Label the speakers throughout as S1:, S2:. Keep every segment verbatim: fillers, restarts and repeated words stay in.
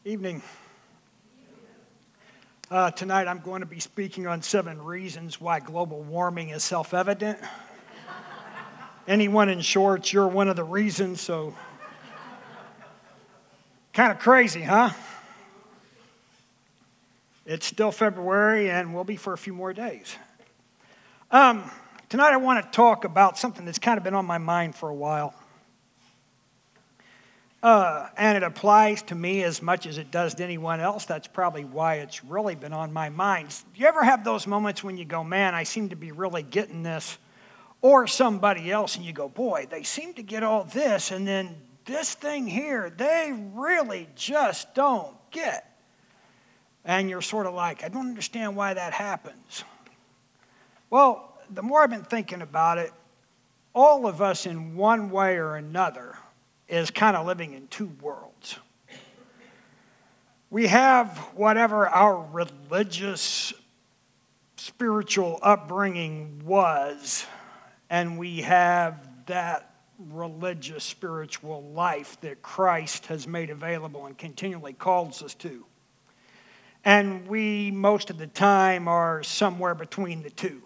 S1: Evening. Uh, tonight I'm going to be speaking on seven reasons why global warming is self-evident. Anyone in shorts, you're one of the reasons, so kind of crazy, huh? It's still February and will be for a few more days. Um, tonight I want to talk about something that's kind of been on my mind for a while. Uh, and it applies to me as much as it does to anyone else. That's probably why it's really been on my mind. Do you ever have those moments when you go, man, I seem to be really getting this? Or somebody else and you go, boy, they seem to get all this, and then this thing here, they really just don't get. And you're sort of like, I don't understand why that happens. Well, the more I've been thinking about it, all of us in one way or another is kind of living in two worlds. We have whatever our religious, spiritual upbringing was, and we have that religious, spiritual life that Christ has made available and continually calls us to. And we, most of the time, are somewhere between the two.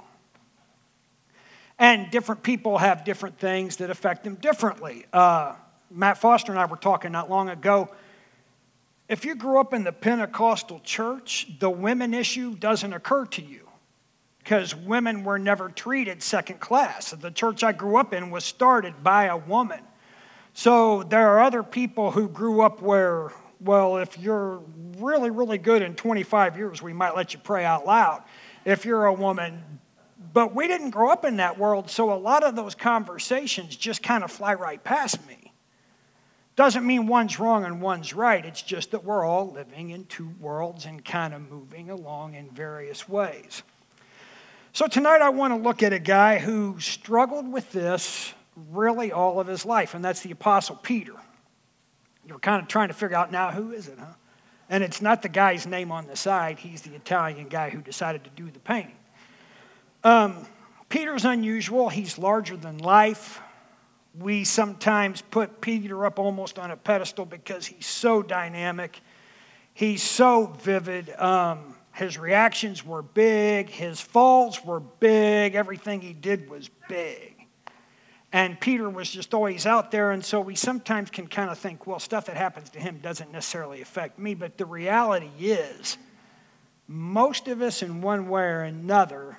S1: And different people have different things that affect them differently. Uh, Matt Foster and I were talking not long ago. If you grew up in the Pentecostal church, the women issue doesn't occur to you because women were never treated second class. The church I grew up in was started by a woman. So there are other people who grew up where, well, if you're really, really good in twenty-five years, we might let you pray out loud if you're a woman. But we didn't grow up in that world, so a lot of those conversations just kind of fly right past me. Doesn't mean one's wrong and one's right. It's just that we're all living in two worlds and kind of moving along in various ways. So tonight I want to look at a guy who struggled with this really all of his life, and that's the Apostle Peter. You're kind of trying to figure out now, who is it, huh? And it's not the guy's name on the side. He's the Italian guy who decided to do the painting. Um, Peter's unusual. He's larger than life. We sometimes put Peter up almost on a pedestal because he's so dynamic. He's so vivid. Um, his reactions were big. His falls were big. Everything he did was big. And Peter was just always out there. And so we sometimes can kind of think, well, stuff that happens to him doesn't necessarily affect me. But the reality is, most of us in one way or another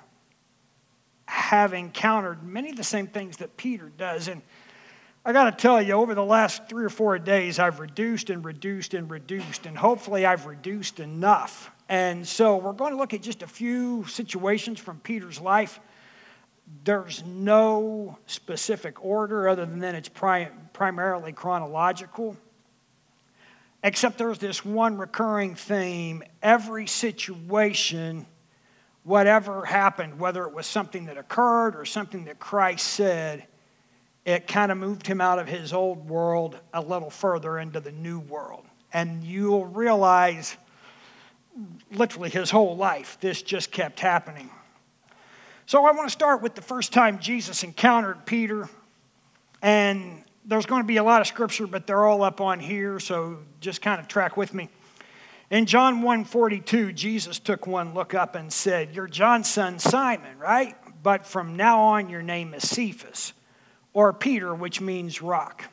S1: have encountered many of the same things that Peter does. And I got to tell you, over the last three or four days, I've reduced and reduced and reduced, and hopefully I've reduced enough. And so we're going to look at just a few situations from Peter's life. There's no specific order other than it's pri- primarily chronological, except there's this one recurring theme. Every situation, whatever happened, whether it was something that occurred or something that Christ said, it kind of moved him out of his old world a little further into the new world. And you'll realize, literally his whole life, this just kept happening. So I want to start with the first time Jesus encountered Peter. And there's going to be a lot of scripture, but they're all up on here, so just kind of track with me. In John one forty-two, Jesus took one look up and said, "You're John's son Simon, right? But from now on your name is Cephas, or Peter, which means rock."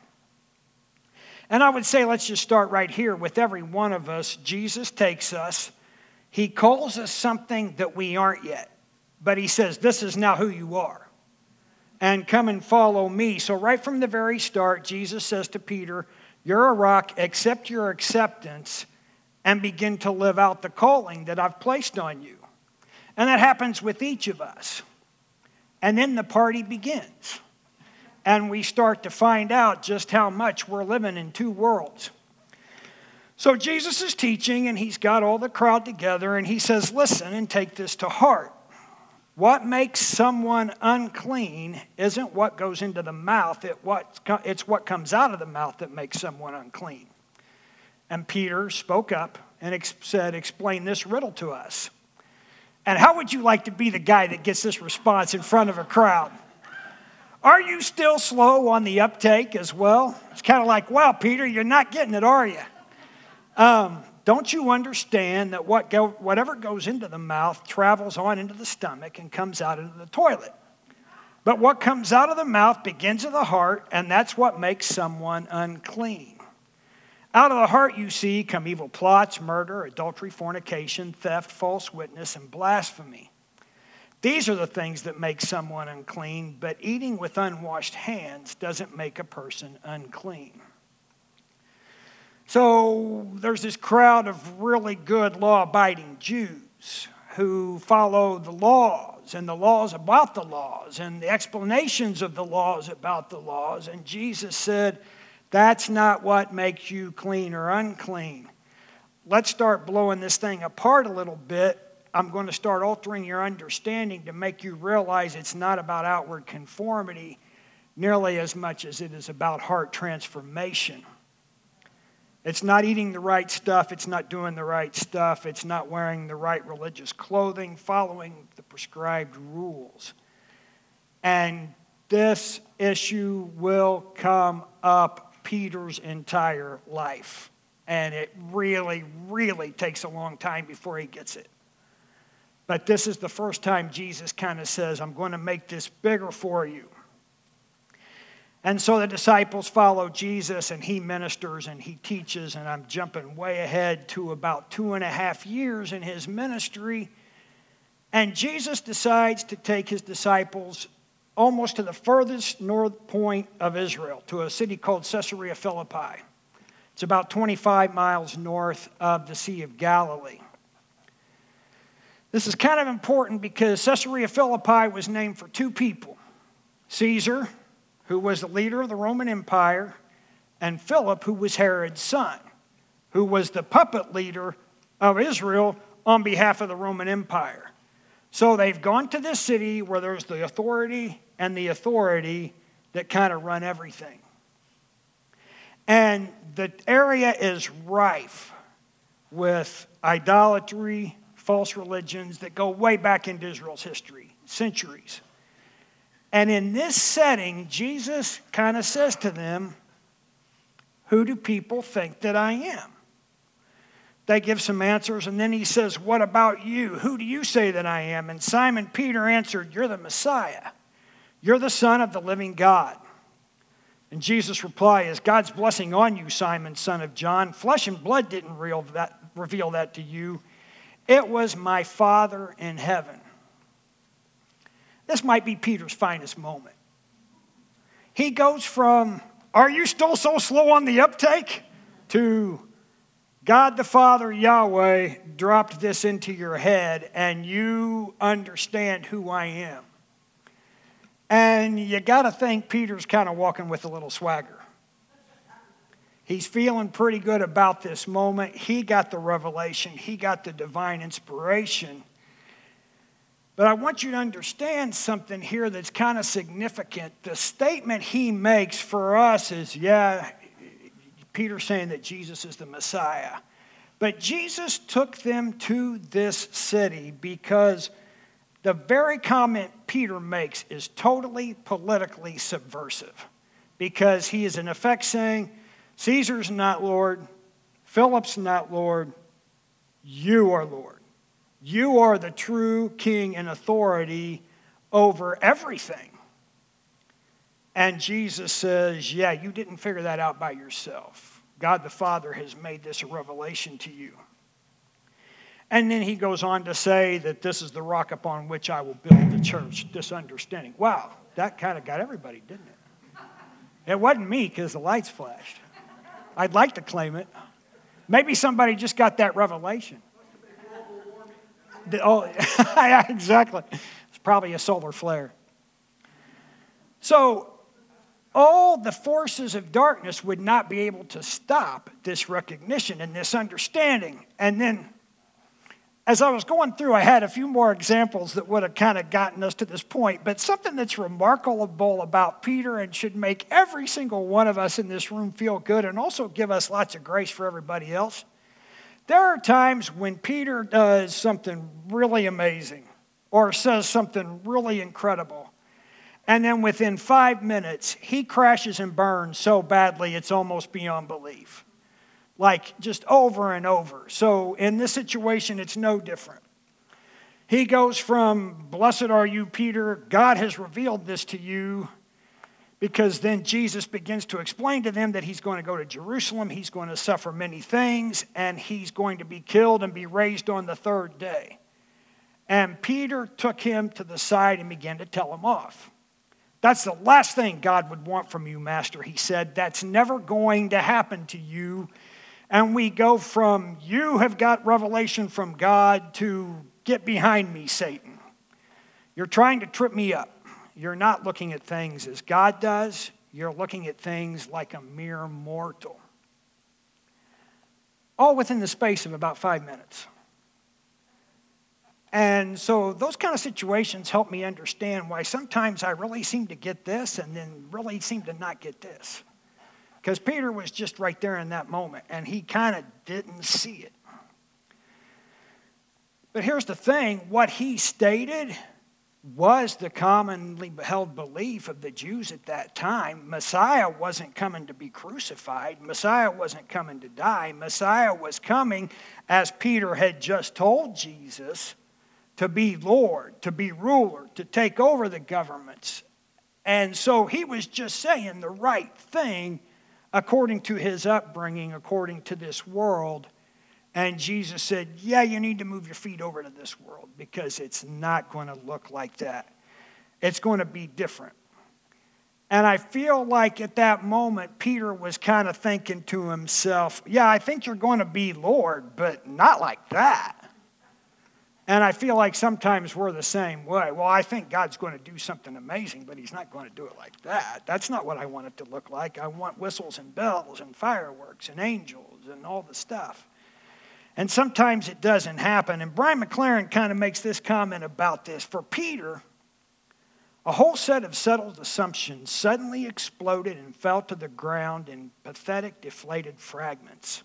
S1: And I would say let's just start right here. With every one of us, Jesus takes us. He calls us something that we aren't yet. But he says, this is now who you are. And come and follow me. So right from the very start, Jesus says to Peter, you're a rock, accept your acceptance, and begin to live out the calling that I've placed on you. And that happens with each of us. And then the party begins. And we start to find out just how much we're living in two worlds. So Jesus is teaching, and he's got all the crowd together, and he says, listen and take this to heart. What makes someone unclean isn't what goes into the mouth. It what, it's what comes out of the mouth that makes someone unclean. And Peter spoke up and ex- said, explain this riddle to us. And how would you like to be the guy that gets this response in front of a crowd? Are you still slow on the uptake as well? It's kind of like, wow, Peter, you're not getting it, are you? Um, Don't you understand that what go, whatever goes into the mouth travels on into the stomach and comes out into the toilet? But what comes out of the mouth begins in the heart, and that's what makes someone unclean. Out of the heart, you see, come evil plots, murder, adultery, fornication, theft, false witness, and blasphemy. These are the things that make someone unclean, but eating with unwashed hands doesn't make a person unclean. So there's this crowd of really good law-abiding Jews who follow the laws and the laws about the laws and the explanations of the laws about the laws. And Jesus said, that's not what makes you clean or unclean. Let's start blowing this thing apart a little bit. I'm going to start altering your understanding to make you realize it's not about outward conformity nearly as much as it is about heart transformation. It's not eating the right stuff. It's not doing the right stuff. It's not wearing the right religious clothing, following the prescribed rules. And this issue will come up Peter's entire life. And it really, really takes a long time before he gets it. But this is the first time Jesus kind of says, I'm going to make this bigger for you. And so the disciples follow Jesus, and he ministers and he teaches, and I'm jumping way ahead to about two and a half years in his ministry. And Jesus decides to take his disciples almost to the furthest north point of Israel, to a city called Caesarea Philippi. It's about twenty-five miles north of the Sea of Galilee. This is kind of important because Caesarea Philippi was named for two people, Caesar, who was the leader of the Roman Empire, and Philip, who was Herod's son, who was the puppet leader of Israel on behalf of the Roman Empire. So they've gone to this city where there's the authority and the authority that kind of run everything. And the area is rife with idolatry, false religions that go way back into Israel's history, centuries. And in this setting, Jesus kind of says to them, who do people think that I am? They give some answers, and then he says, what about you? Who do you say that I am? And Simon Peter answered, you're the Messiah. You're the Son of the living God. And Jesus' reply is, God's blessing on you, Simon, son of John. Flesh and blood didn't reveal that, reveal that to you. It was my Father in heaven. This might be Peter's finest moment. He goes from, are you still so slow on the uptake? To, God the Father, Yahweh, dropped this into your head and you understand who I am. And you got to think Peter's kind of walking with a little swagger. He's feeling pretty good about this moment. He got the revelation. He got the divine inspiration. But I want you to understand something here that's kind of significant. The statement he makes for us is, yeah, Peter's saying that Jesus is the Messiah. But Jesus took them to this city because the very comment Peter makes is totally politically subversive. Because he is in effect saying, Caesar's not Lord, Philip's not Lord, you are Lord. You are the true king and authority over everything. And Jesus says, yeah, you didn't figure that out by yourself. God the Father has made this a revelation to you. And then he goes on to say that this is the rock upon which I will build the church, this understanding. Wow, that kind of got everybody, didn't it? It wasn't me because the lights flashed. I'd like to claim it. Maybe somebody just got that revelation. Oh, yeah, exactly. It's probably a solar flare. So, all the forces of darkness would not be able to stop this recognition and this understanding. And then, as I was going through, I had a few more examples that would have kind of gotten us to this point. But something that's remarkable about Peter and should make every single one of us in this room feel good and also give us lots of grace for everybody else. There are times when Peter does something really amazing or says something really incredible. And then within five minutes, he crashes and burns so badly it's almost beyond belief. like just over and over. So in this situation, it's no different. He goes from, blessed are you, Peter, God has revealed this to you, because then Jesus begins to explain to them that he's going to go to Jerusalem, he's going to suffer many things, and he's going to be killed and be raised on the third day. And Peter took him to the side and began to tell him off. That's the last thing God would want from you, Master, he said. That's never going to happen to you. And we go from, you have got revelation from God, to, get behind me, Satan. You're trying to trip me up. You're not looking at things as God does. You're looking at things like a mere mortal. All within the space of about five minutes. And so those kind of situations help me understand why sometimes I really seem to get this and then really seem to not get this. Because Peter was just right there in that moment, and he kind of didn't see it. But here's the thing, what he stated was the commonly held belief of the Jews at that time. Messiah wasn't coming to be crucified. Messiah wasn't coming to die. Messiah was coming, as Peter had just told Jesus, to be Lord, to be ruler, to take over the governments. And so he was just saying the right thing according to his upbringing, according to this world. And Jesus said, yeah, you need to move your feet over to this world, because it's not going to look like that. It's going to be different. And I feel like at that moment, Peter was kind of thinking to himself, yeah, I think you're going to be Lord, but not like that. And I feel like sometimes we're the same way. Well, I think God's going to do something amazing, but he's not going to do it like that. That's not what I want it to look like. I want whistles and bells and fireworks and angels and all the stuff. And sometimes it doesn't happen. And Brian McLaren kind of makes this comment about this. For Peter, a whole set of settled assumptions suddenly exploded and fell to the ground in pathetic, deflated fragments.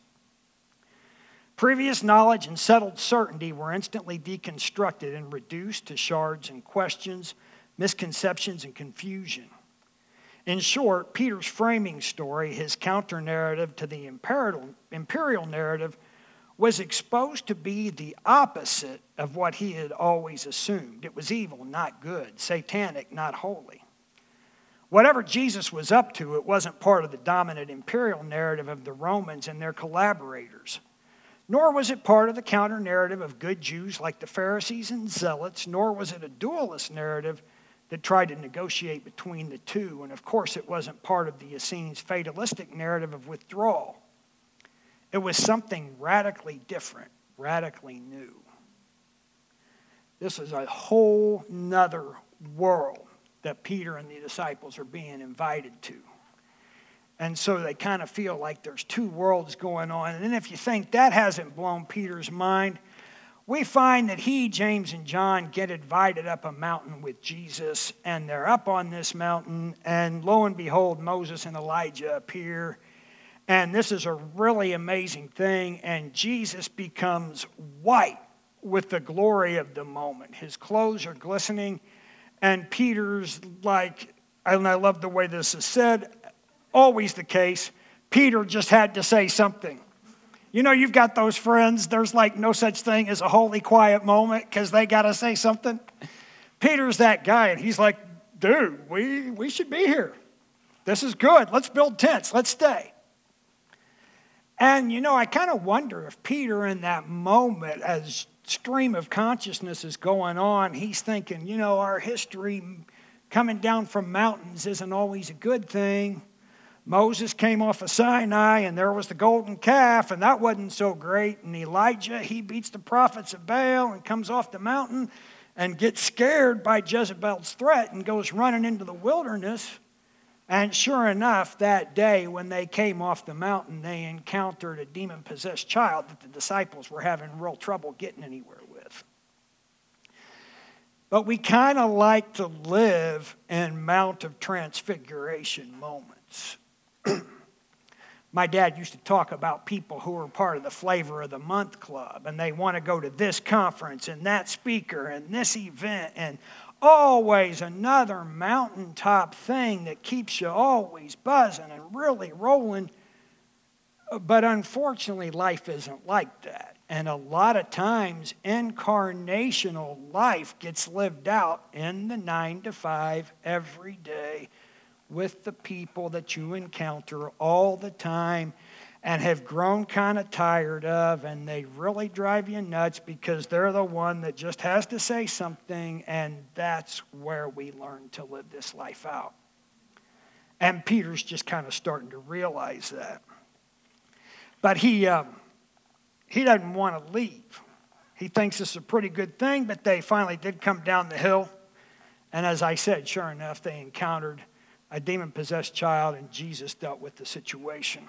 S1: Previous knowledge and settled certainty were instantly deconstructed and reduced to shards and questions, misconceptions, and confusion. In short, Peter's framing story, his counter-narrative to the imperial, imperial narrative, was exposed to be the opposite of what he had always assumed. It was evil, not good, satanic, not holy. Whatever Jesus was up to, it wasn't part of the dominant imperial narrative of the Romans and their collaborators. Nor was it part of the counter-narrative of good Jews like the Pharisees and Zealots, nor was it a dualist narrative that tried to negotiate between the two. And of course, it wasn't part of the Essenes' fatalistic narrative of withdrawal. It was something radically different, radically new. This is a whole nother world that Peter and the disciples are being invited to. And so they kind of feel like there's two worlds going on. And then if you think that hasn't blown Peter's mind, we find that he, James, and John get invited up a mountain with Jesus, and they're up on this mountain, and lo and behold, Moses and Elijah appear. And this is a really amazing thing, and Jesus becomes white with the glory of the moment. His clothes are glistening, and Peter's like, and I love the way this is said, always the case, Peter just had to say something. You know, you've got those friends, there's like no such thing as a holy quiet moment because they got to say something. Peter's that guy, and he's like, dude, we, we should be here. This is good. Let's build tents. Let's stay. And, you know, I kind of wonder if Peter in that moment, as stream of consciousness is going on, he's thinking, you know, our history coming down from mountains isn't always a good thing. Moses came off of Sinai, and there was the golden calf, and that wasn't so great. And Elijah, he beats the prophets of Baal and comes off the mountain and gets scared by Jezebel's threat and goes running into the wilderness. And sure enough, that day when they came off the mountain, they encountered a demon-possessed child that the disciples were having real trouble getting anywhere with. But we kind of like to live in Mount of Transfiguration moments. My dad used to talk about people who are part of the Flavor of the Month Club, and they want to go to this conference and that speaker and this event, and always another mountaintop thing that keeps you always buzzing and really rolling. But unfortunately, life isn't like that. And a lot of times, incarnational life gets lived out in the nine to five every day with the people that you encounter all the time and have grown kind of tired of, and they really drive you nuts because they're the one that just has to say something, and that's where we learn to live this life out. And Peter's just kind of starting to realize that. But he um, he doesn't want to leave. He thinks it's a pretty good thing, but they finally did come down the hill. And as I said, sure enough, they encountered a demon-possessed child, and Jesus dealt with the situation.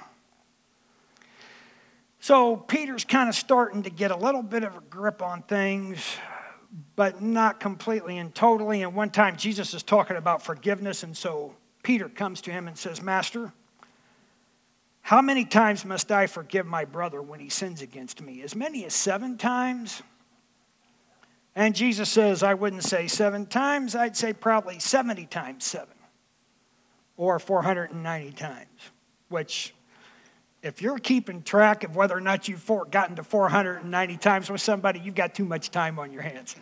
S1: So Peter's kind of starting to get a little bit of a grip on things, but not completely and totally. And one time Jesus is talking about forgiveness, and so Peter comes to him and says, Master, how many times must I forgive my brother when he sins against me? As many as seven times? And Jesus says, I wouldn't say seven times. I'd say probably seventy times seven. Or four hundred ninety times. Which, if you're keeping track of whether or not you've gotten to four hundred ninety times with somebody, you've got too much time on your hands.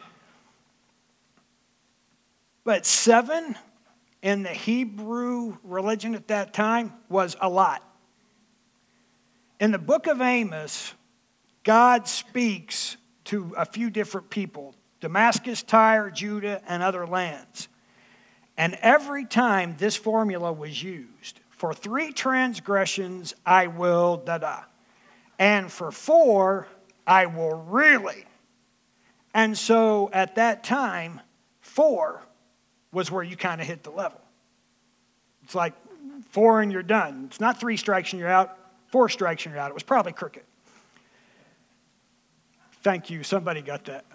S1: But seven in the Hebrew religion at that time was a lot. In the book of Amos, God speaks to a few different people, Damascus, Tyre, Judah, and other lands. And every time this formula was used, for three transgressions, I will da-da. And for four, I will really. And so at that time, four was where you kind of hit the level. It's like four and you're done. It's not three strikes and you're out. Four strikes and you're out. It was probably crooked. Thank you. Somebody got that.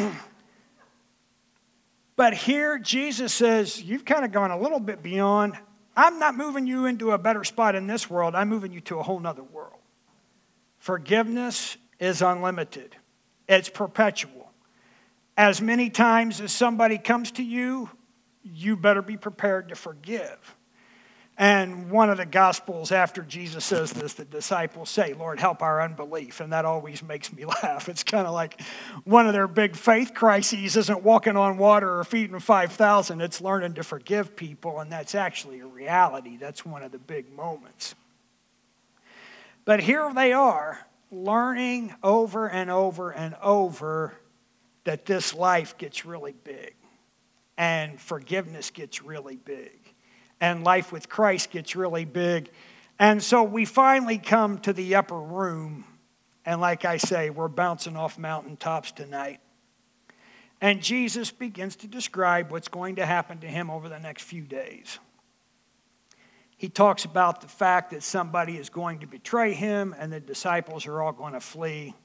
S1: But here Jesus says, you've kind of gone a little bit beyond. I'm not moving you into a better spot in this world. I'm moving you to a whole nother world. Forgiveness is unlimited. It's perpetual. As many times as somebody comes to you, you better be prepared to forgive. And one of the Gospels, after Jesus says this, the disciples say, Lord, help our unbelief. And that always makes me laugh. It's kind of like one of their big faith crises isn't walking on water or feeding five thousand. It's learning to forgive people, and that's actually a reality. That's one of the big moments. But here they are, learning over and over and over that this life gets really big, and forgiveness gets really big. And life with Christ gets really big. And so we finally come to the upper room. And like I say, we're bouncing off mountaintops tonight. And Jesus begins to describe what's going to happen to him over the next few days. He talks about the fact that somebody is going to betray him and the disciples are all going to flee.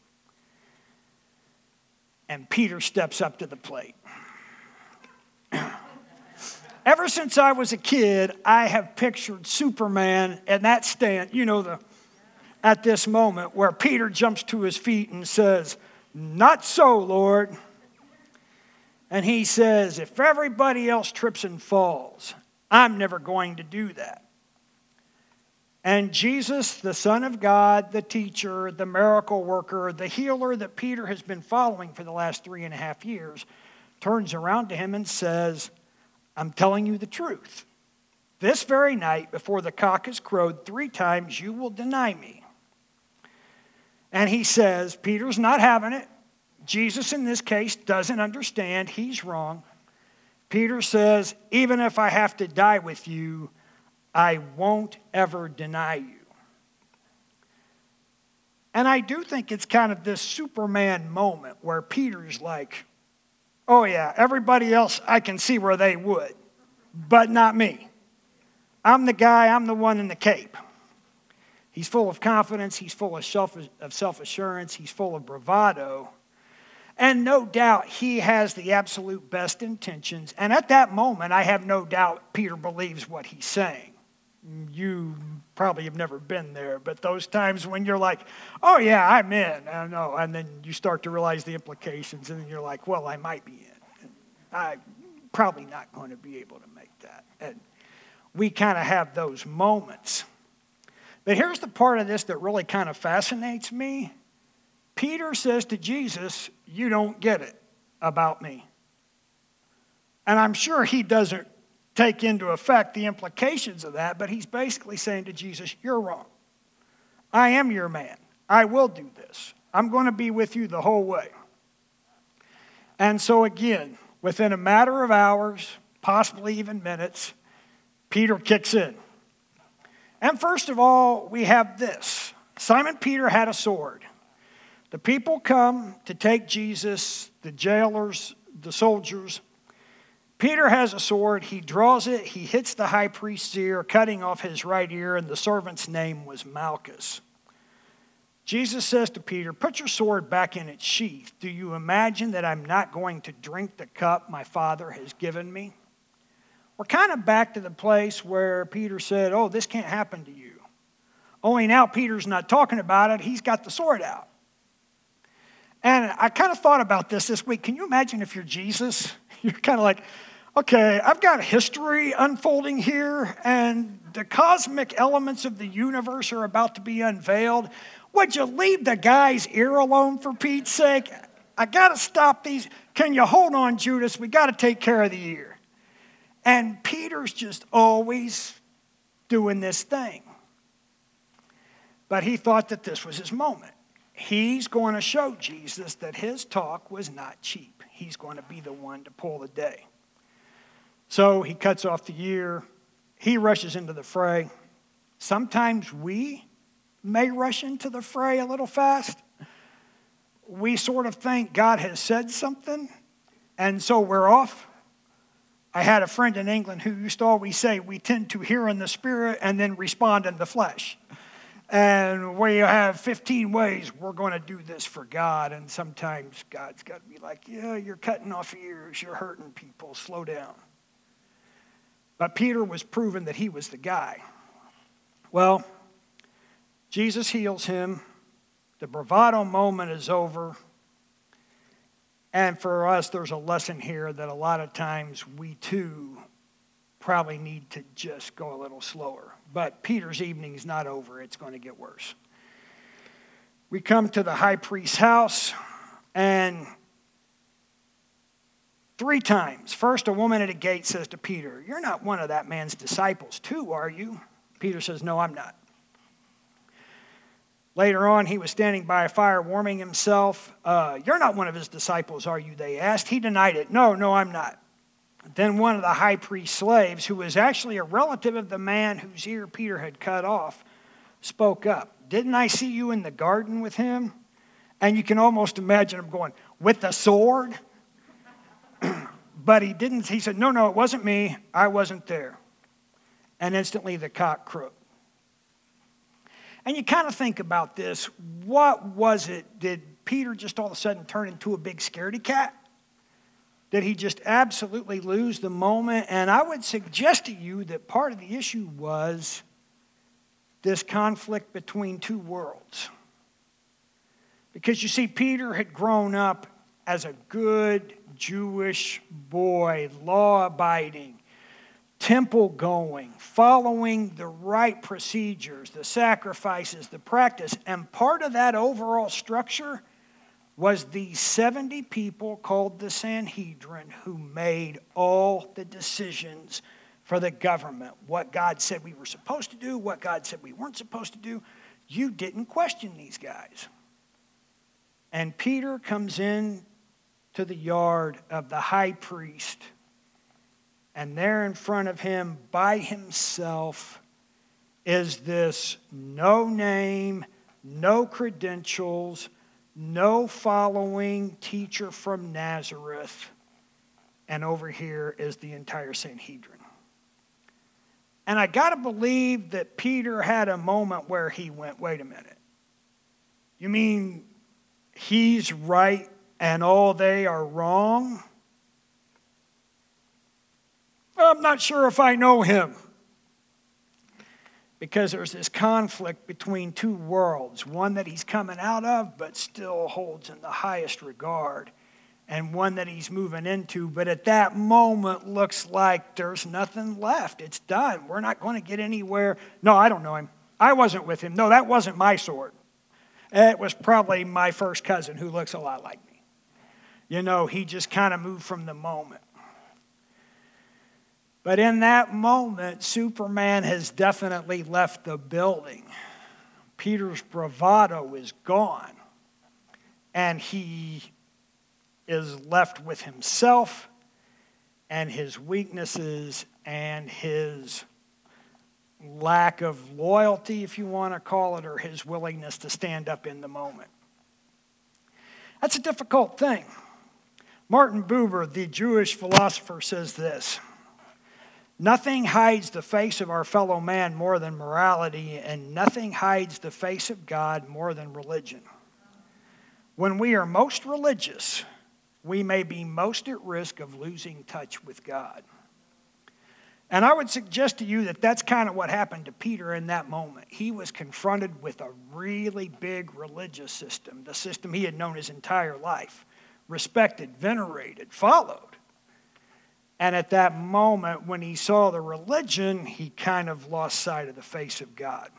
S1: And Peter steps up to the plate. Ever since I was a kid, I have pictured Superman in that stand, you know, the at this moment where Peter jumps to his feet and says, not so, Lord. And he says, if everybody else trips and falls, I'm never going to do that. And Jesus, the Son of God, the teacher, the miracle worker, the healer that Peter has been following for the last three and a half years, turns around to him and says, I'm telling you the truth. This very night, before the cock has crowed three times, you will deny me. And he says, Peter's not having it. Jesus, in this case, doesn't understand. He's wrong. Peter says, even if I have to die with you, I won't ever deny you. And I do think it's kind of this Superman moment where Peter's like, oh yeah, everybody else, I can see where they would, but not me. I'm the guy, I'm the one in the cape. He's full of confidence, he's full of self, of self-assurance, he's full of bravado. And no doubt he has the absolute best intentions. And at that moment, I have no doubt Peter believes what he's saying. You probably have never been there, but those times when you're like, oh yeah, I'm in, I know, and then you start to realize the implications, and then you're like, well, I might be in. I'm probably not going to be able to make that. And we kind of have those moments. But here's the part of this that really kind of fascinates me. Peter says to Jesus, you don't get it about me. And I'm sure he doesn't take into effect the implications of that, but he's basically saying to Jesus, you're wrong. I am your man. I will do this. I'm going to be with you the whole way. And so again, within a matter of hours, possibly even minutes, Peter kicks in. And first of all, we have this. Simon Peter had a sword. The people come to take Jesus, the jailers, the soldiers. Peter has a sword. He draws it. He hits the high priest's ear, cutting off his right ear, and the servant's name was Malchus. Jesus says to Peter, put your sword back in its sheath. Do you imagine that I'm not going to drink the cup my Father has given me? We're kind of back to the place where Peter said, oh, this can't happen to you. Only now Peter's not talking about it. He's got the sword out. And I kind of thought about this this week. Can you imagine if you're Jesus? You're kind of like, okay, I've got history unfolding here, and the cosmic elements of the universe are about to be unveiled. Would you leave the guy's ear alone for Pete's sake? I got to stop these. Can you hold on, Judas? We got to take care of the ear. And Peter's just always doing this thing. But he thought that this was his moment. He's going to show Jesus that his talk was not cheap. He's going to be the one to pull the day. So he cuts off the ear. He rushes into the fray. Sometimes we may rush into the fray a little fast. We sort of think God has said something, and so we're off. I had a friend in England who used to always say, we tend to hear in the spirit and then respond in the flesh. And we have fifteen ways we're going to do this for God. And sometimes God's got to be like, yeah, you're cutting off ears. You're hurting people. Slow down. But Peter was proven that he was the guy. Well, Jesus heals him. The bravado moment is over. And for us, there's a lesson here that a lot of times we too probably need to just go a little slower. But Peter's evening's not over. It's going to get worse. We come to the high priest's house, and three times. First, a woman at a gate says to Peter, you're not one of that man's disciples too, are you? Peter says, no, I'm not. Later on, he was standing by a fire warming himself. Uh, you're not one of his disciples, are you? They asked. He denied it. No, no, I'm not. Then one of the high priest's slaves, who was actually a relative of the man whose ear Peter had cut off, spoke up. Didn't I see you in the garden with him? And you can almost imagine him going, with the sword? But he didn't. He said, no, no, it wasn't me. I wasn't there. And instantly the cock crowed. And you kind of think about this. What was it? Did Peter just all of a sudden turn into a big scaredy cat? Did he just absolutely lose the moment? And I would suggest to you that part of the issue was this conflict between two worlds. Because you see, Peter had grown up as a good Jewish boy, law-abiding, temple-going, following the right procedures, the sacrifices, the practice. And part of that overall structure was these seventy people called the Sanhedrin who made all the decisions for the government. What God said we were supposed to do, what God said we weren't supposed to do. You didn't question these guys. And Peter comes in to the yard of the high priest, and there in front of him by himself is this no name, no credentials, no following teacher from Nazareth. And over here is the entire Sanhedrin. And I got to believe that Peter had a moment where he went, wait a minute. You mean he's right and all they are wrong? I'm not sure if I know him. Because there's this conflict between two worlds, one that he's coming out of but still holds in the highest regard, and one that he's moving into, but at that moment looks like there's nothing left. It's done. We're not going to get anywhere. No, I don't know him. I wasn't with him. No, that wasn't my sword. It was probably my first cousin who looks a lot like me. You know, he just kind of moved from the moment. But in that moment, Superman has definitely left the building. Peter's bravado is gone. And he is left with himself and his weaknesses and his lack of loyalty, if you want to call it, or his willingness to stand up in the moment. That's a difficult thing. Martin Buber, the Jewish philosopher, says this: nothing hides the face of our fellow man more than morality, and nothing hides the face of God more than religion. When we are most religious, we may be most at risk of losing touch with God. And I would suggest to you that that's kind of what happened to Peter in that moment. He was confronted with a really big religious system, the system he had known his entire life, respected, venerated, followed. And at that moment, when he saw the religion, he kind of lost sight of the face of God.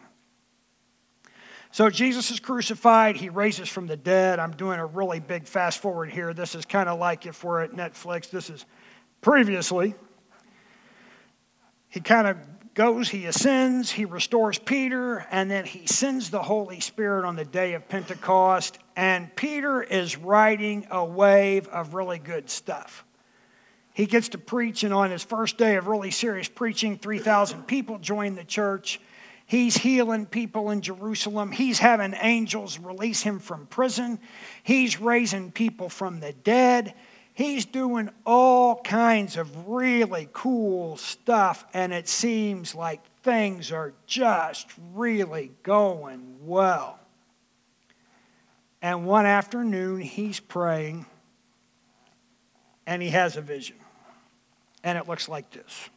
S1: So Jesus is crucified. He raises from the dead. I'm doing a really big fast forward here. This is kind of like if we're at Netflix. This is previously. He kind of goes, he ascends, he restores Peter, and then he sends the Holy Spirit on the day of Pentecost. And Peter is riding a wave of really good stuff. He gets to preach, and on his first day of really serious preaching, three thousand people join the church. He's healing people in Jerusalem. He's having angels release him from prison. He's raising people from the dead. He's doing all kinds of really cool stuff, and it seems like things are just really going well. And one afternoon, he's praying, and he has a vision. And it looks like this.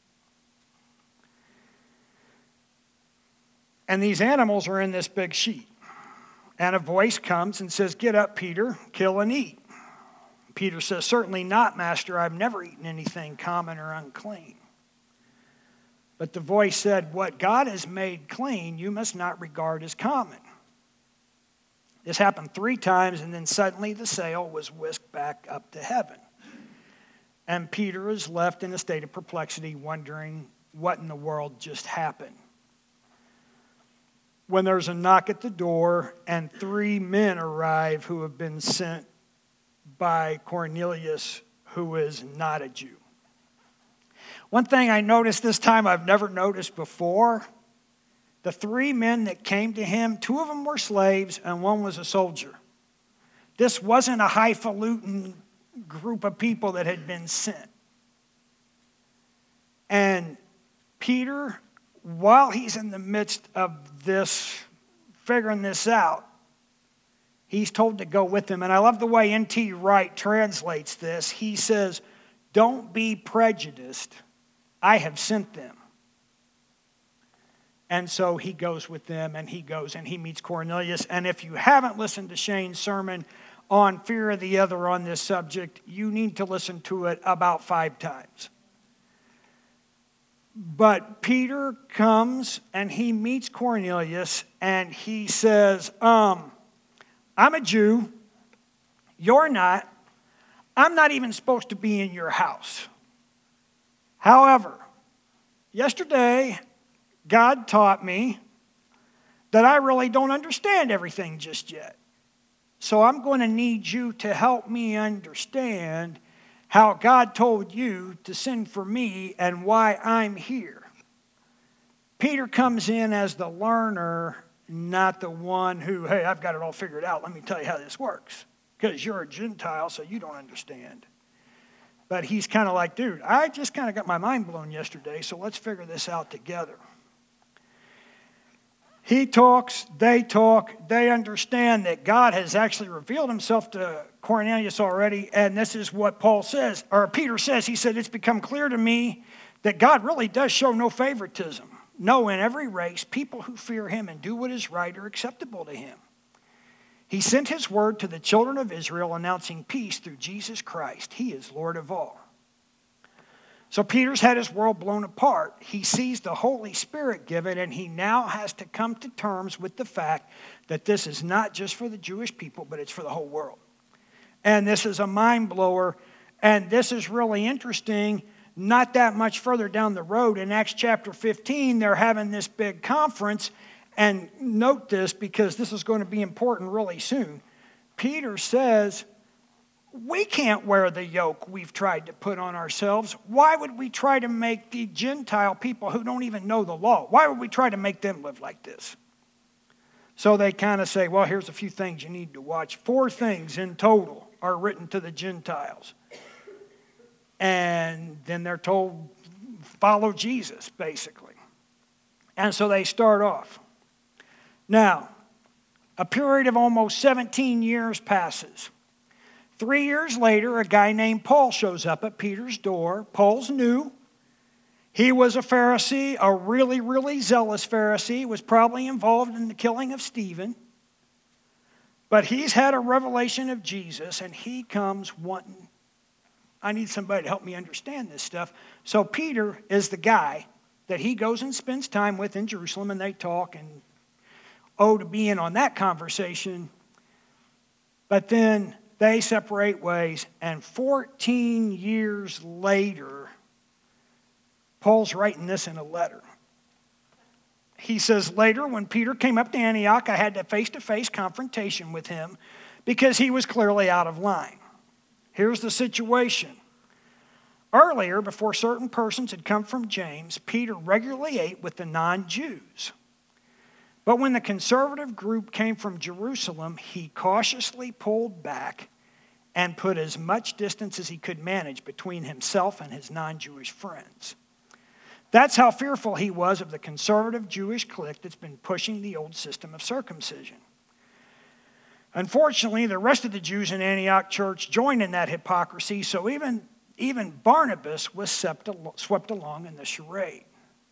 S1: And these animals are in this big sheet. And a voice comes and says, "Get up, Peter, kill and eat." Peter says, "Certainly not, Master. I've never eaten anything common or unclean." But the voice said, "What God has made clean, you must not regard as common." This happened three times, and then suddenly the sail was whisked back up to heaven. And Peter is left in a state of perplexity, wondering what in the world just happened. When there's a knock at the door, and three men arrive who have been sent by Cornelius, who is not a Jew. One thing I noticed this time I've never noticed before, the three men that came to him, two of them were slaves and one was a soldier. This wasn't a highfalutin group of people that had been sent. And Peter, while he's in the midst of this, figuring this out, he's told to go with him. And I love the way N T Wright translates this. He says, "Don't be prejudiced. I have sent them." And so he goes with them, and he goes and he meets Cornelius. And if you haven't listened to Shane's sermon on Fear of the Other on this subject, you need to listen to it about five times. But Peter comes and he meets Cornelius, and he says, um, "I'm a Jew. You're not. I'm not even supposed to be in your house. However, yesterday, God taught me that I really don't understand everything just yet. So I'm going to need you to help me understand how God told you to send for me and why I'm here." Peter comes in as the learner, not the one who, "Hey, I've got it all figured out. Let me tell you how this works. Because you're a Gentile, so you don't understand." But he's kind of like, "Dude, I just kind of got my mind blown yesterday, so let's figure this out together." He talks, they talk, they understand that God has actually revealed himself to Cornelius already, and this is what Paul says, or Peter says. He said, "It's become clear to me that God really does show no favoritism. No, in every race, people who fear him and do what is right are acceptable to him. He sent his word to the children of Israel, announcing peace through Jesus Christ. He is Lord of all." So Peter's had his world blown apart. He sees the Holy Spirit given, and he now has to come to terms with the fact that this is not just for the Jewish people, but it's for the whole world. And this is a mind blower, and this is really interesting. Not that much further down the road, in Acts chapter fifteen, they're having this big conference. And note this, because this is going to be important really soon. Peter says, we can't wear the yoke we've tried to put on ourselves. Why would we try to make the Gentile people who don't even know the law, why would we try to make them live like this? So they kind of say, well, here's a few things you need to watch. Four things in total are written to the Gentiles. And then they're told, follow Jesus, basically. And so they start off. Now, a period of almost seventeen years passes. Three years later, a guy named Paul shows up at Peter's door. Paul's new. He was a Pharisee, a really, really zealous Pharisee, was probably involved in the killing of Stephen. But he's had a revelation of Jesus, and he comes wanting, I need somebody to help me understand this stuff. So Peter is the guy that he goes and spends time with in Jerusalem, and they talk, and oh, to be in on that conversation. But then they separate ways, and fourteen years later, Paul's writing this in a letter. He says, later, when Peter came up to Antioch, I had a face-to-face confrontation with him because he was clearly out of line. Here's the situation. Earlier, before certain persons had come from James, Peter regularly ate with the non-Jews. But when the conservative group came from Jerusalem, he cautiously pulled back and put as much distance as he could manage between himself and his non-Jewish friends. That's how fearful he was of the conservative Jewish clique that's been pushing the old system of circumcision. Unfortunately, the rest of the Jews in Antioch church joined in that hypocrisy, so even, even Barnabas was swept along in the charade.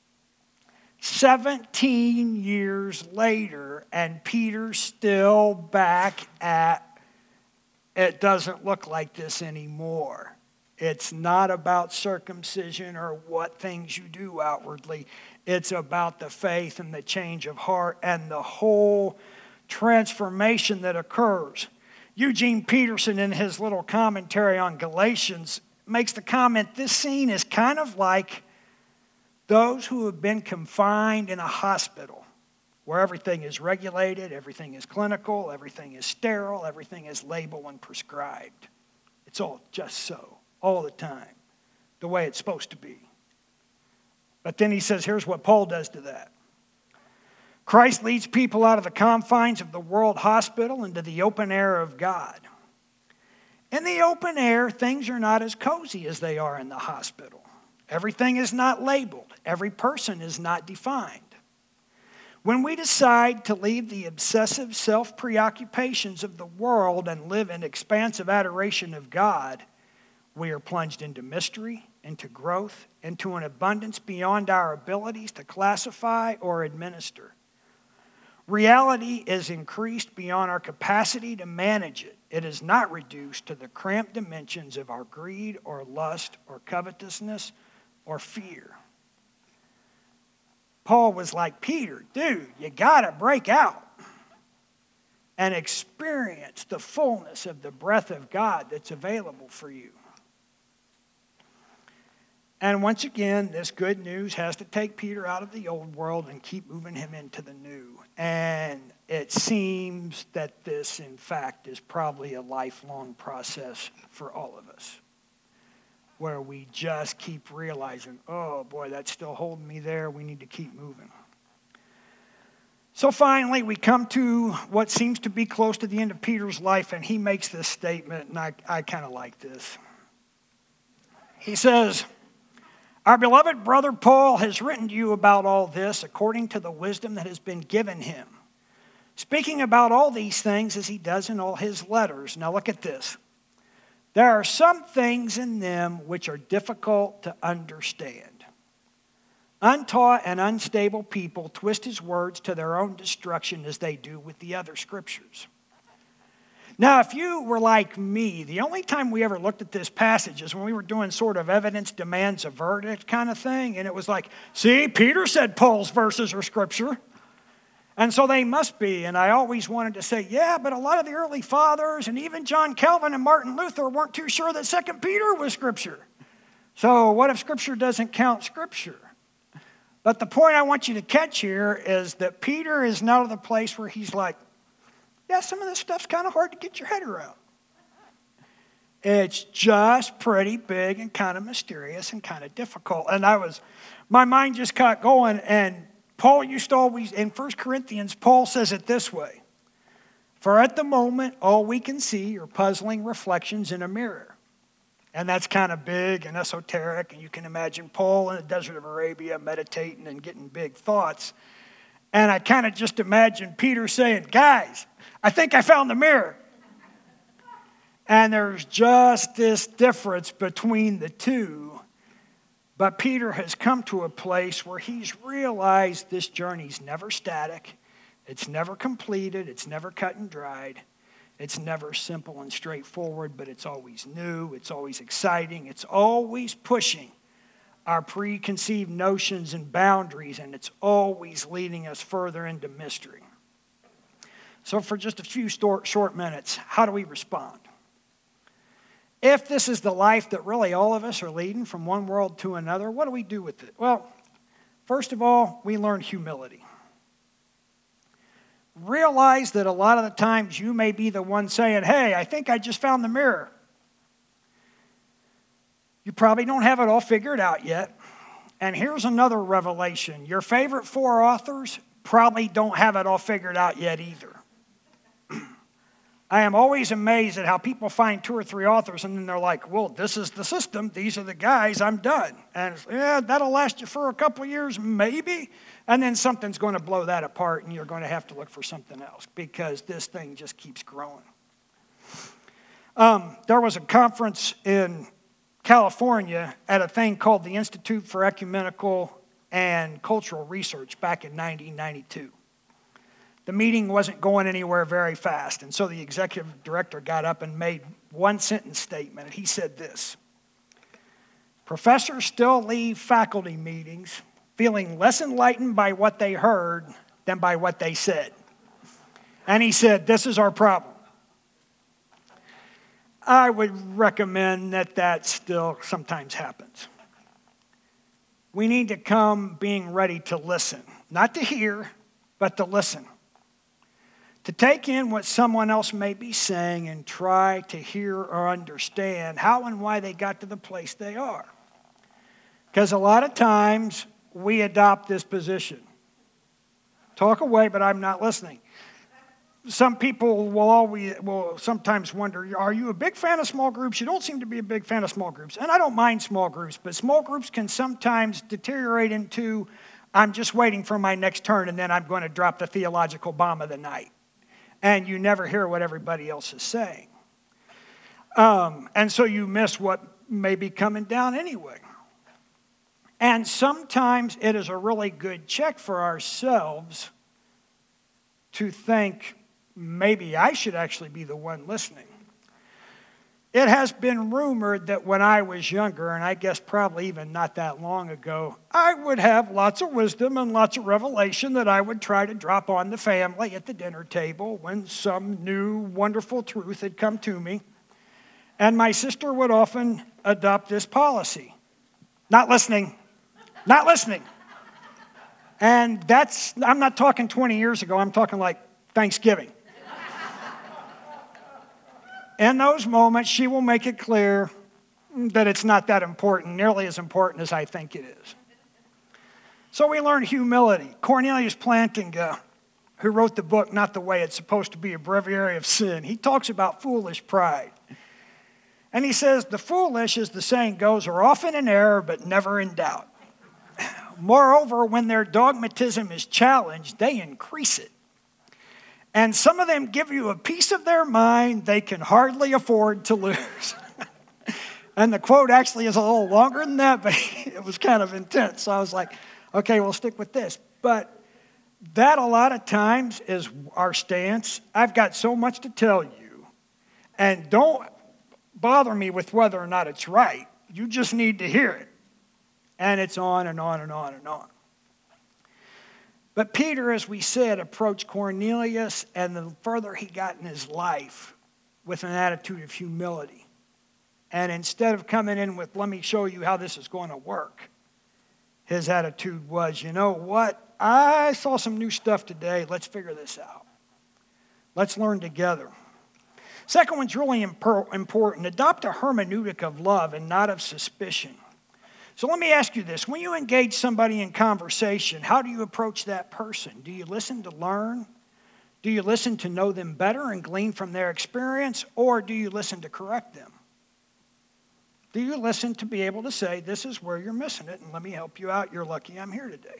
S1: Seventeen years later, and Peter's still back at, it doesn't look like this anymore. It's not about circumcision or what things you do outwardly. It's about the faith and the change of heart and the whole transformation that occurs. Eugene Peterson, in his little commentary on Galatians, makes the comment, this scene is kind of like those who have been confined in a hospital where everything is regulated, everything is clinical, everything is sterile, everything is labeled and prescribed. It's all just so, all the time, the way it's supposed to be. But then he says, here's what Paul does to that. Christ leads people out of the confines of the world hospital into the open air of God. In the open air, things are not as cozy as they are in the hospital. Everything is not labeled. Every person is not defined. When we decide to leave the obsessive self-preoccupations of the world and live in expansive adoration of God, we are plunged into mystery, into growth, into an abundance beyond our abilities to classify or administer. Reality is increased beyond our capacity to manage it. It is not reduced to the cramped dimensions of our greed or lust or covetousness or fear. Paul was like, Peter, dude, you got to break out and experience the fullness of the breath of God that's available for you. And once again, this good news has to take Peter out of the old world and keep moving him into the new. And it seems that this, in fact, is probably a lifelong process for all of us, where we just keep realizing, oh boy, that's still holding me there. We need to keep moving. So finally, we come to what seems to be close to the end of Peter's life, and he makes this statement, and I, I kind of like this. He says, our beloved brother Paul has written to you about all this according to the wisdom that has been given him, speaking about all these things as he does in all his letters. Now look at this. There are some things in them which are difficult to understand. Untaught and unstable people twist his words to their own destruction as they do with the other scriptures. Now, if you were like me, the only time we ever looked at this passage is when we were doing sort of evidence demands a verdict kind of thing. And it was like, see, Peter said Paul's verses are scripture. And so they must be. And I always wanted to say, yeah, but a lot of the early fathers and even John Calvin and Martin Luther weren't too sure that Second Peter was scripture. So what if scripture doesn't count scripture? But the point I want you to catch here is that Peter is now to the place where he's like, yeah, some of this stuff's kind of hard to get your head around. It's just pretty big and kind of mysterious and kind of difficult. And I was, my mind just got going. And Paul used to always, in First Corinthians, Paul says it this way. For at the moment, all we can see are puzzling reflections in a mirror. And that's kind of big and esoteric. And you can imagine Paul in the desert of Arabia meditating and getting big thoughts. And I kind of just imagine Peter saying, guys, I think I found the mirror. And there's just this difference between the two. But Peter has come to a place where he's realized this journey's never static. It's never completed. It's never cut and dried. It's never simple and straightforward, but it's always new. It's always exciting. It's always pushing our preconceived notions and boundaries, and it's always leading us further into mystery. So for just a few short minutes, how do we respond? If this is the life that really all of us are leading from one world to another, what do we do with it? Well, first of all, we learn humility. Realize that a lot of the times you may be the one saying, hey, I think I just found the mirror. You probably don't have it all figured out yet. And here's another revelation. Your favorite four authors probably don't have it all figured out yet either. I am always amazed at how people find two or three authors and then they're like, well, this is the system. These are the guys. I'm done. And it's, yeah, that'll last you for a couple of years, maybe. And then something's going to blow that apart and you're going to have to look for something else because this thing just keeps growing. Um, there was a conference in California at a thing called the Institute for Ecumenical and Cultural Research back in nineteen ninety-two. The meeting wasn't going anywhere very fast, and so the executive director got up and made one sentence statement. He said this: professors still leave faculty meetings feeling less enlightened by what they heard than by what they said. And he said, this is our problem. I would recommend that that still sometimes happens. We need to come being ready to listen, not to hear, but to listen. To take in what someone else may be saying and try to hear or understand how and why they got to the place they are. Because a lot of times we adopt this position. Talk away, but I'm not listening. Some people will always will sometimes wonder, are you a big fan of small groups? You don't seem to be a big fan of small groups. And I don't mind small groups, but small groups can sometimes deteriorate into, I'm just waiting for my next turn and then I'm going to drop the theological bomb of the night. And you never hear what everybody else is saying. Um, and so you miss what may be coming down anyway. And sometimes it is a really good check for ourselves to think, maybe I should actually be the one listening. It has been rumored that when I was younger, and I guess probably even not that long ago, I would have lots of wisdom and lots of revelation that I would try to drop on the family at the dinner table when some new wonderful truth had come to me. And my sister would often adopt this policy. Not listening. Not listening. And that's, I'm not talking twenty years ago, I'm talking like Thanksgiving. In those moments, she will make it clear that it's not that important, nearly as important as I think it is. So we learn humility. Cornelius Plantinga, who wrote the book, Not the Way It's Supposed to Be, a Breviary of Sin, he talks about foolish pride. And he says, the foolish, as the saying goes, are often in error but never in doubt. Moreover, when their dogmatism is challenged, they increase it. And some of them give you a piece of their mind they can hardly afford to lose. And the quote actually is a little longer than that, but it was kind of intense. So I was like, okay, we'll stick with this. But that a lot of times is our stance. I've got so much to tell you, And don't bother me with whether or not it's right. You just need to hear it. And it's on and on and on and on. But Peter, as we said, approached Cornelius, and the further he got in his life, with an attitude of humility. And instead of coming in with, let me show you how this is going to work, his attitude was, you know what? I saw some new stuff today. Let's figure this out. Let's learn together. Second one's really important. Adopt a hermeneutic of love and not of suspicion. So let me ask you this. When you engage somebody in conversation, how do you approach that person? Do you listen to learn? Do you listen to know them better and glean from their experience? Or do you listen to correct them? Do you listen to be able to say, this is where you're missing it, and let me help you out. You're lucky I'm here today.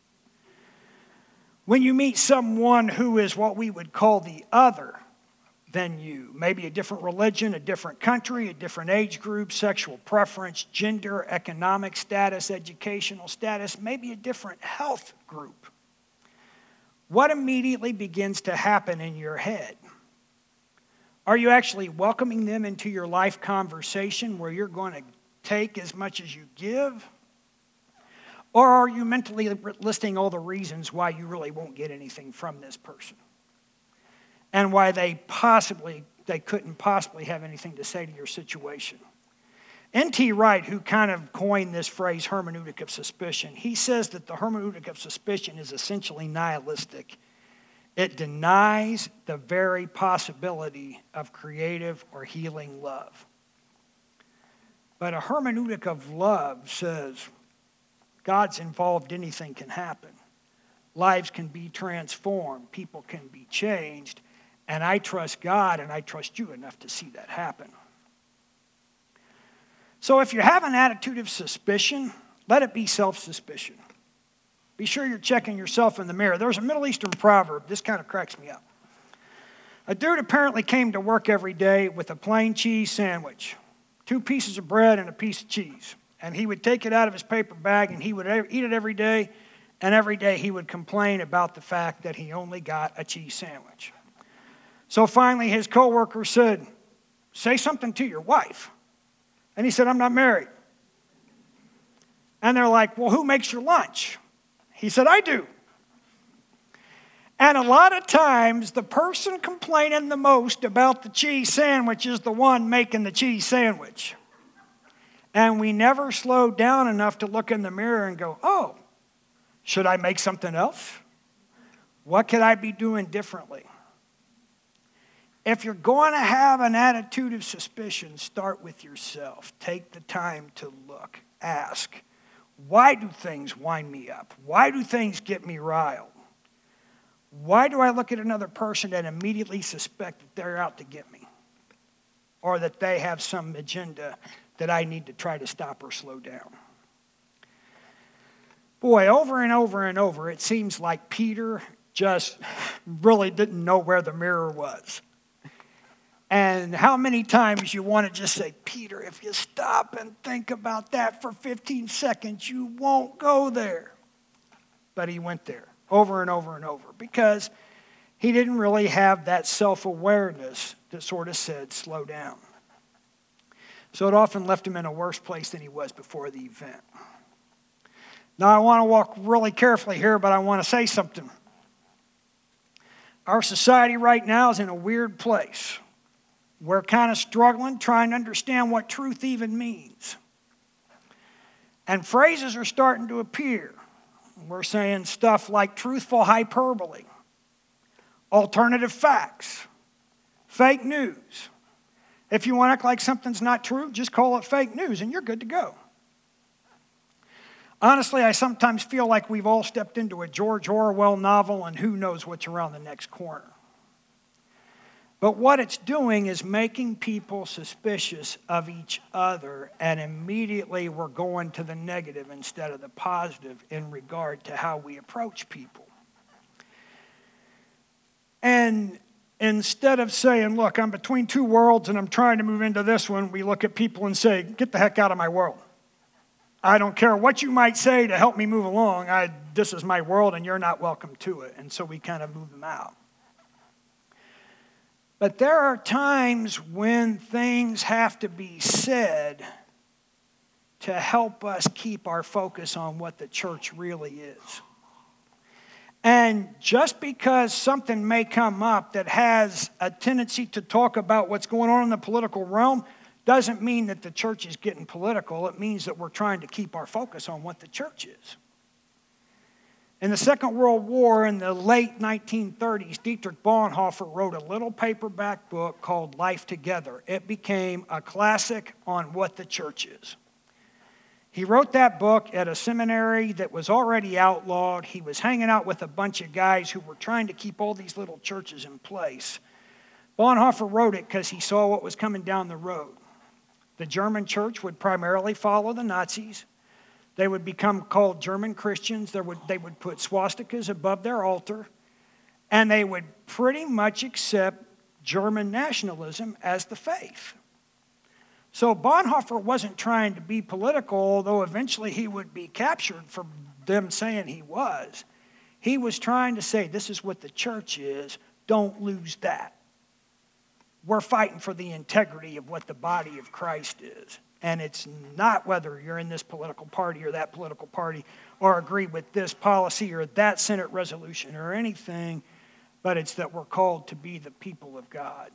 S1: When you meet someone who is what we would call the other than you, maybe a different religion, a different country, a different age group, sexual preference, gender, economic status, educational status, maybe a different health group, what immediately begins to happen in your head? Are you actually welcoming them into your life conversation where you're going to take as much as you give? Or are you mentally listing all the reasons why you really won't get anything from this person? And why they possibly, they couldn't possibly have anything to say to your situation. N T Wright, who kind of coined this phrase, hermeneutic of suspicion, he says that the hermeneutic of suspicion is essentially nihilistic. It denies the very possibility of creative or healing love. But a hermeneutic of love says, God's involved, anything can happen. Lives can be transformed, people can be changed, and I trust God and I trust you enough to see that happen. So if you have an attitude of suspicion, let it be self-suspicion. Be sure you're checking yourself in the mirror. There's a Middle Eastern proverb. This kind of cracks me up. A dude apparently came to work every day with a plain cheese sandwich, two pieces of bread and a piece of cheese. And he would take it out of his paper bag and he would eat it every day. And every day he would complain about the fact that he only got a cheese sandwich. So finally his coworker said, say something to your wife. And he said, I'm not married. And they're like, well, who makes your lunch? He said, I do. And a lot of times the person complaining the most about the cheese sandwich is the one making the cheese sandwich. And we never slow down enough to look in the mirror and go, oh, should I make something else? What could I be doing differently? If you're going to have an attitude of suspicion, start with yourself. Take the time to look. Ask, why do things wind me up? Why do things get me riled? Why do I look at another person and immediately suspect that they're out to get me? Or that they have some agenda that I need to try to stop or slow down? Boy, over and over and over, it seems like Peter just really didn't know where the mirror was. And how many times you want to just say, Peter, if you stop and think about that for fifteen seconds, you won't go there. But he went there over and over and over because he didn't really have that self-awareness that sort of said, slow down. So it often left him in a worse place than he was before the event. Now, I want to walk really carefully here, but I want to say something. Our society right now is in a weird place. We're kind of struggling, trying to understand what truth even means. And phrases are starting to appear. We're saying stuff like truthful hyperbole, alternative facts, fake news. If you want to act like something's not true, just call it fake news and you're good to go. Honestly, I sometimes feel like we've all stepped into a George Orwell novel and who knows what's around the next corner. But what it's doing is making people suspicious of each other, and immediately we're going to the negative instead of the positive in regard to how we approach people. And instead of saying, look, I'm between two worlds and I'm trying to move into this one, we look at people and say, get the heck out of my world. I don't care what you might say to help me move along. I, this is my world and you're not welcome to it. And so we kind of move them out. But there are times when things have to be said to help us keep our focus on what the church really is. And just because something may come up that has a tendency to talk about what's going on in the political realm doesn't mean that the church is getting political. It means that we're trying to keep our focus on what the church is. In the Second World War, in the late nineteen thirties, Dietrich Bonhoeffer wrote a little paperback book called Life Together. It became a classic on what the church is. He wrote that book at a seminary that was already outlawed. He was hanging out with a bunch of guys who were trying to keep all these little churches in place. Bonhoeffer wrote it because he saw what was coming down the road. The German church would primarily follow the Nazis. They would become called German Christians. They would, they would put swastikas above their altar. And they would pretty much accept German nationalism as the faith. So Bonhoeffer wasn't trying to be political, although eventually he would be captured for them saying he was. He was trying to say, this is what the church is. Don't lose that. We're fighting for the integrity of what the body of Christ is. And it's not whether you're in this political party or that political party or agree with this policy or that Senate resolution or anything, but it's that we're called to be the people of God.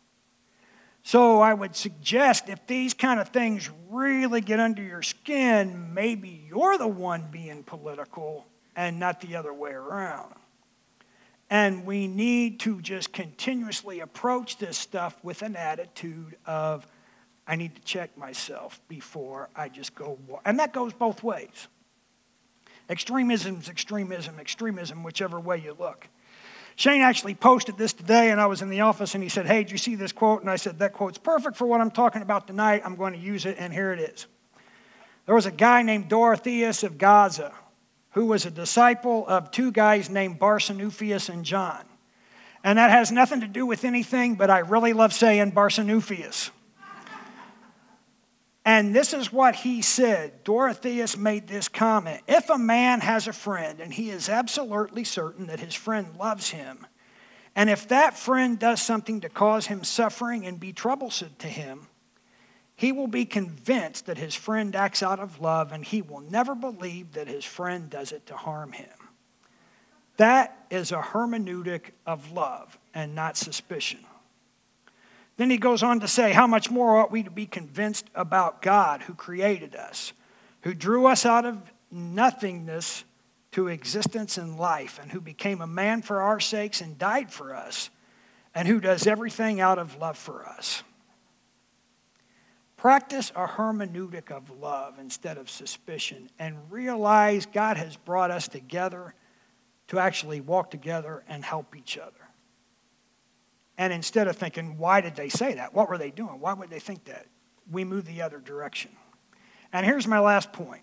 S1: So I would suggest if these kind of things really get under your skin, maybe you're the one being political and not the other way around. And we need to just continuously approach this stuff with an attitude of, I need to check myself before I just go. And that goes both ways. Extremism is extremism, extremism, whichever way you look. Shane actually posted this today, and I was in the office, and he said, hey, did you see this quote? And I said, that quote's perfect for what I'm talking about tonight. I'm going to use it, and here it is. There was a guy named Dorotheus of Gaza who was a disciple of two guys named Barsanuphius and John. And that has nothing to do with anything, but I really love saying Barsanuphius. And this is what he said. Dorotheus made this comment. If a man has a friend and he is absolutely certain that his friend loves him, and if that friend does something to cause him suffering and be troublesome to him, he will be convinced that his friend acts out of love, and he will never believe that his friend does it to harm him. That is a hermeneutic of love and not suspicion. Then he goes on to say, how much more ought we to be convinced about God who created us, who drew us out of nothingness to existence and life, and who became a man for our sakes and died for us, and who does everything out of love for us. Practice a hermeneutic of love instead of suspicion, and realize God has brought us together to actually walk together and help each other. And instead of thinking, why did they say that? What were they doing? Why would they think that? We move the other direction. And here's my last point.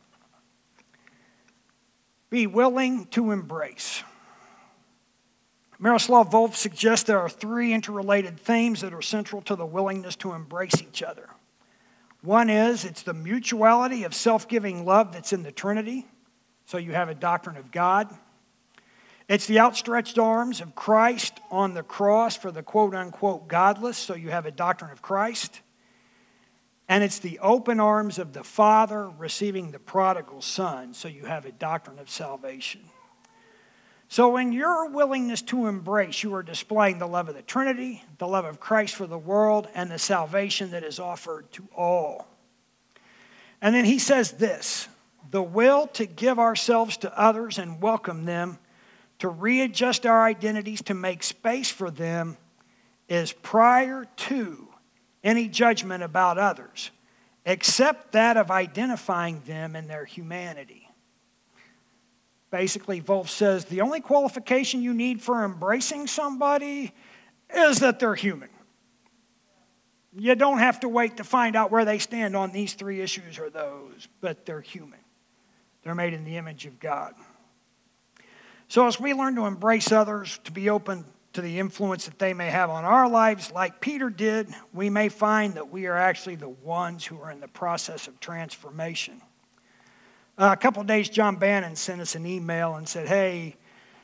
S1: Be willing to embrace. Miroslav Volf suggests there are three interrelated themes that are central to the willingness to embrace each other. One is, it's the mutuality of self-giving love that's in the Trinity. So you have a doctrine of God. It's the outstretched arms of Christ on the cross for the quote-unquote godless, so you have a doctrine of Christ. And it's the open arms of the Father receiving the prodigal son, so you have a doctrine of salvation. So in your willingness to embrace, you are displaying the love of the Trinity, the love of Christ for the world, and the salvation that is offered to all. And then he says this, the will to give ourselves to others and welcome them, to readjust our identities to make space for them, is prior to any judgment about others, except that of identifying them in their humanity. Basically, Volf says the only qualification you need for embracing somebody is that they're human. You don't have to wait to find out where they stand on these three issues or those, but they're human. They're made in the image of God. So as we learn to embrace others, to be open to the influence that they may have on our lives, like Peter did, we may find that we are actually the ones who are in the process of transformation. Uh, a couple of days, John Bannon sent us an email and said, hey,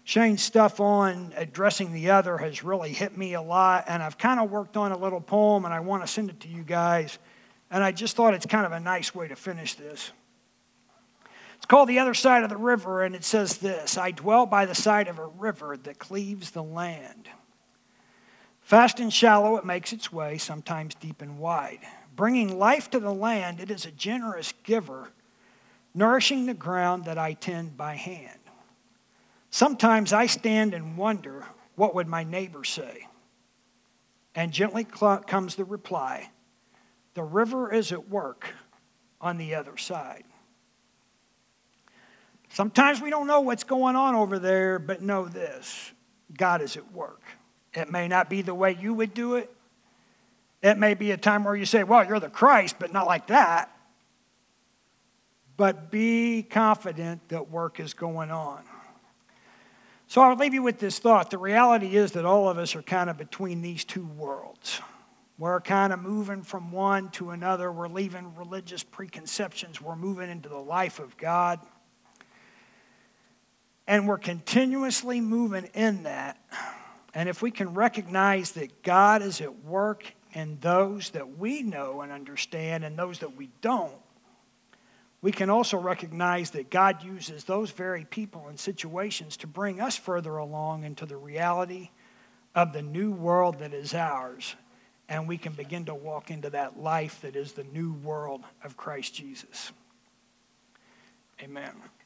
S1: Shane's stuff on addressing the other has really hit me a lot, and I've kind of worked on a little poem, and I want to send it to you guys, and I just thought it's kind of a nice way to finish this. It's called The Other Side of the River, and it says this: I dwell by the side of a river that cleaves the land. Fast and shallow it makes its way, sometimes deep and wide. Bringing life to the land, it is a generous giver, nourishing the ground that I tend by hand. Sometimes I stand and wonder, what would my neighbor say? And gently comes the reply, the river is at work on the other side. Sometimes we don't know what's going on over there, but know this: God is at work. It may not be the way you would do it. It may be a time where you say, well, you're the Christ, but not like that. But be confident that work is going on. So I'll leave you with this thought. The reality is that all of us are kind of between these two worlds. We're kind of moving from one to another. We're leaving religious preconceptions. We're moving into the life of God. And we're continuously moving in that. And if we can recognize that God is at work in those that we know and understand and those that we don't, we can also recognize that God uses those very people and situations to bring us further along into the reality of the new world that is ours. And we can begin to walk into that life that is the new world of Christ Jesus. Amen.